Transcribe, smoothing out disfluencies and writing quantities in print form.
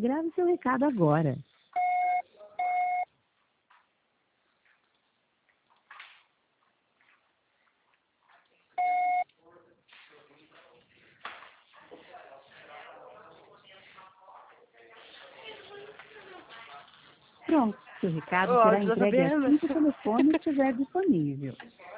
Grave seu recado agora. Pronto, seu recado será entregue assim que o telefone estiver disponível.